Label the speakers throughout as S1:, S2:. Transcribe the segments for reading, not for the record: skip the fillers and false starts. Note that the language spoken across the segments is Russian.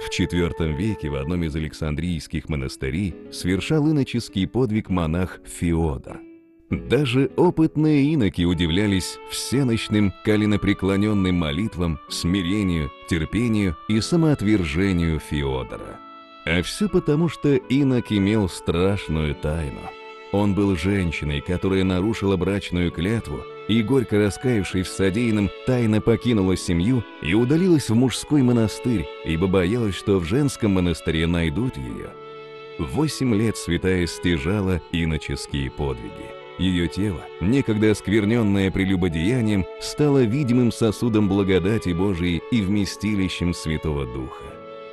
S1: В IV веке в одном из Александрийских монастырей совершал иноческий подвиг монах Феодор. Даже опытные иноки удивлялись всенощным коленопреклоненным молитвам, смирению, терпению и самоотвержению Феодора. А все потому, что инок имел страшную тайну. Он был женщиной, которая нарушила брачную клятву, и, горько раскаявшись в содеянном, тайно покинула семью и удалилась в мужской монастырь, ибо боялась, что в женском монастыре найдут ее. 8 лет святая стяжала иноческие подвиги. Ее тело, некогда оскверненное прелюбодеянием, стало видимым сосудом благодати Божией и вместилищем Святого Духа.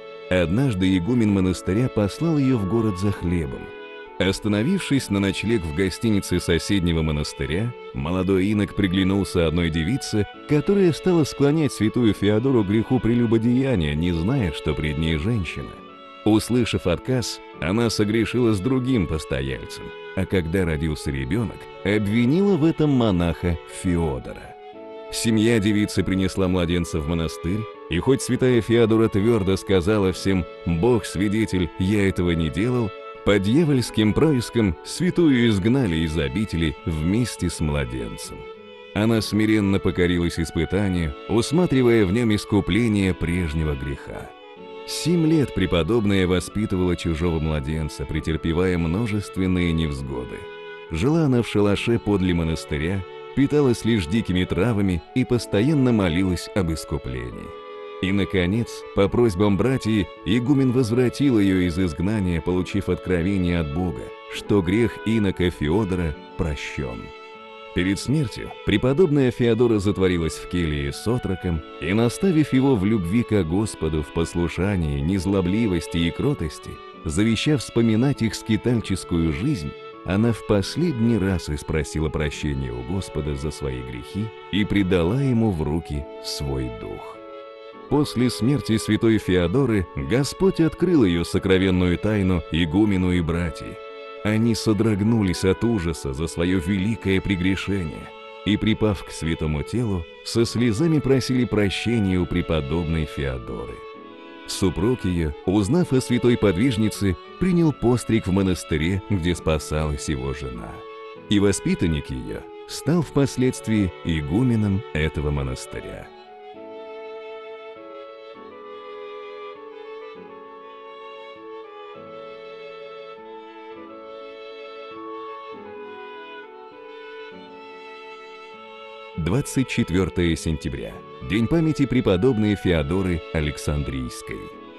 S1: Однажды игумен монастыря послал ее в город за хлебом. Остановившись на ночлег в гостинице соседнего монастыря, молодой инок приглянулся одной девице, которая стала склонять святую Феодору к греху прелюбодеяния, не зная, что пред ней женщина. Услышав отказ, она согрешила с другим постояльцем, а когда родился ребенок, обвинила в этом монаха Феодора. Семья девицы принесла младенца в монастырь, и хоть святая Феодора твердо сказала всем «Бог свидетель, я этого не делал», по дьявольским проискам святую изгнали из обители вместе с младенцем. Она смиренно покорилась испытанию, усматривая в нем искупление прежнего греха. 7 лет преподобная воспитывала чужого младенца, претерпевая множественные невзгоды. Жила она в шалаше подле монастыря, питалась лишь дикими травами и постоянно молилась об искуплении. И, наконец, по просьбам братьев, игумен возвратил ее из изгнания, получив откровение от Бога, что грех инока Феодора прощен. Перед смертью преподобная Феодора затворилась в келье с отроком и, наставив его в любви ко Господу, в послушании, незлобливости и кротости, завещав вспоминать их скитальческую жизнь, она в последний раз испросила прощения у Господа за свои грехи и предала ему в руки свой дух. После смерти святой Феодоры Господь открыл ее сокровенную тайну игумену и братьям. Они содрогнулись от ужаса за свое великое прегрешение и, припав к святому телу, со слезами просили прощения у преподобной Феодоры. Супруг ее, узнав о святой подвижнице, принял постриг в монастыре, где спасалась его жена. И воспитанник ее стал впоследствии игуменом этого монастыря. – 24 сентября. День памяти преподобной Феодоры Александрийской.